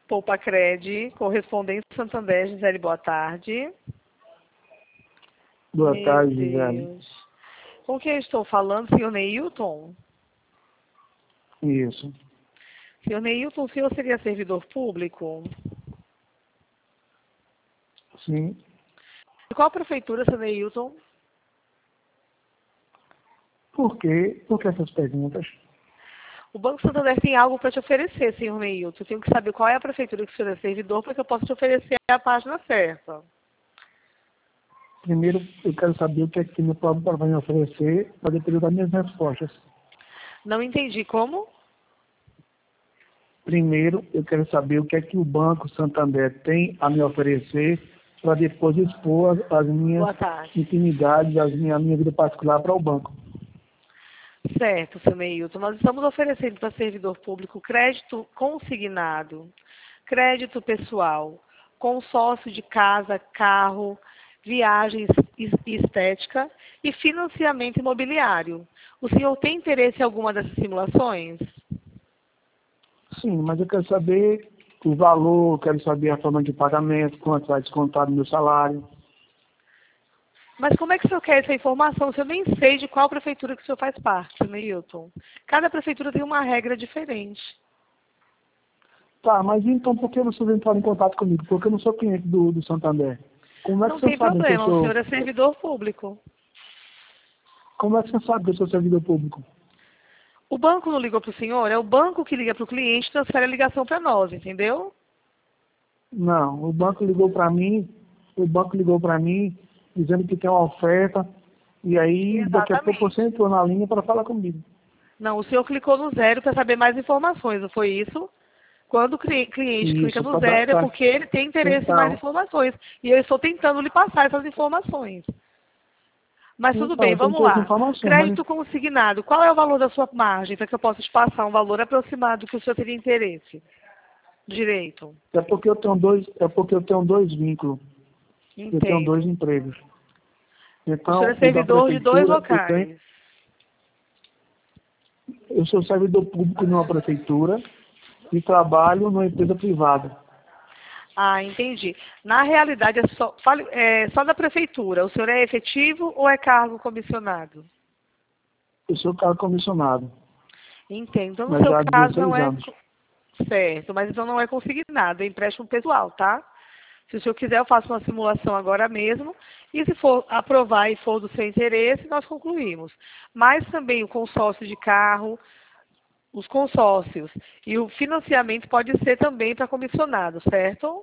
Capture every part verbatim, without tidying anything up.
Poupacred, correspondente Santander, Gisele, boa tarde. Boa Meu tarde, Deus. Gisele. Com quem eu estou falando, senhor Neilton? Isso. Senhor Neilton, o senhor seria servidor público? Sim. De qual prefeitura, senhor Neilton? Por quê? Por que essas perguntas? O Banco Santander tem algo para te oferecer, senhor Neilton. Eu tenho que saber qual é a prefeitura que o senhor é servidor para que eu possa te oferecer a página certa. Primeiro, eu quero saber o que é que meu povo vai me oferecer para depois dar minhas respostas. Não entendi. Como? Primeiro, eu quero saber o que é que o Banco Santander tem a me oferecer para depois expor as, as minhas Boa tarde. intimidades, as minha, a minha vida particular para o banco. Certo, senhor Neilton. Nós estamos oferecendo para servidor público crédito consignado, crédito pessoal, consórcio de casa, carro, viagens e estética e financiamento imobiliário. O senhor tem interesse em alguma dessas simulações? Sim, mas eu quero saber o valor, quero saber a forma de pagamento, quanto vai descontar do meu salário. Mas como é que o senhor quer essa informação? Se eu nem sei de qual prefeitura que o senhor faz parte, Neilton. Cada prefeitura tem uma regra diferente. Tá, mas então por que vocês entraram em contato comigo? Porque eu não sou cliente do, do Santander. Como é que Não vocês tem sabem que eu problema, o sou... senhor é servidor público. Como é que você sabe que eu sou servidor público? O banco não ligou para o senhor, é o banco que liga para o cliente e transfere a ligação para nós, entendeu? Não, o banco ligou para mim, o banco ligou para mim dizendo que tem uma oferta, e aí daqui a pouco você entrou na linha para falar comigo. Não, o senhor clicou no zero para saber mais informações, não foi isso? Quando o cli- cliente clica Isso, no para dar zero é para porque ele tem interesse em mais tentar. informações. E eu estou tentando lhe passar essas informações. Mas tudo Então, bem, eu tenho vamos todas as lá. informações, mas Crédito consignado, qual é o valor da sua margem para que eu possa te passar um valor aproximado que o senhor teria interesse? Direito. é porque eu tenho dois, é porque eu tenho dois vínculos. Eu tenho dois Entendo. empregos. O senhor Então, é o da servidor de dois prefeitura, eu tenho, locais. eu sou servidor público numa prefeitura e trabalho numa empresa privada. Ah, entendi. Na realidade, é só, fale- é só da prefeitura. O senhor é efetivo ou é cargo comissionado? Eu sou cargo comissionado, Entendo. Então, no mas seu já há caso, não dezesseis é anos. certo, mas então não é consignado, é empréstimo pessoal, tá? Se o senhor quiser, eu faço uma simulação agora mesmo. E se for aprovar e for do seu interesse, nós concluímos. Mas também o consórcio de carro, os consórcios e o financiamento pode ser também para comissionado, certo?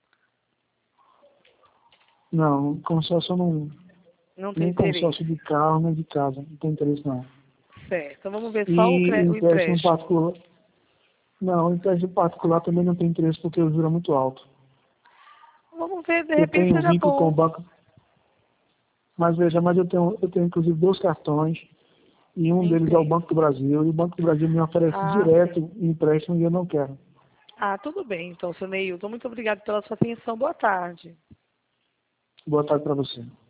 Não, consórcio não, Não tem nem consórcio interesse. de carro, nem de casa, não tem interesse não. Certo. Então vamos ver só o, E cre- o empréstimo empréstimo. particular, não, empréstimo particular também não tem interesse porque o juro é muito alto. Vamos ver, de Eu repente tenho um seja vínculo com o bom. banco, mas veja, mas eu tenho, eu tenho inclusive dois cartões, e um deles é o Entendo. Banco do Brasil, e o Banco do Brasil me oferece Ah, sim. direto empréstimo e eu não quero. Ah, tudo bem. Então, seu Neilton, muito obrigado pela sua atenção. Boa tarde. Boa tarde para você.